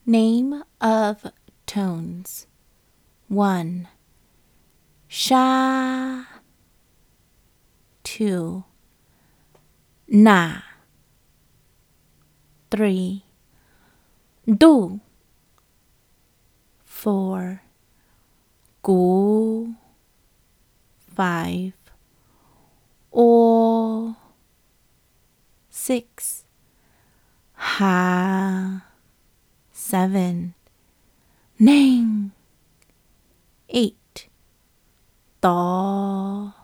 Name of tones. 1. Sha. 2. Na. 3. Du. 4. Gu. 5. O. 6. Ha. 7. Ning. 8. Do.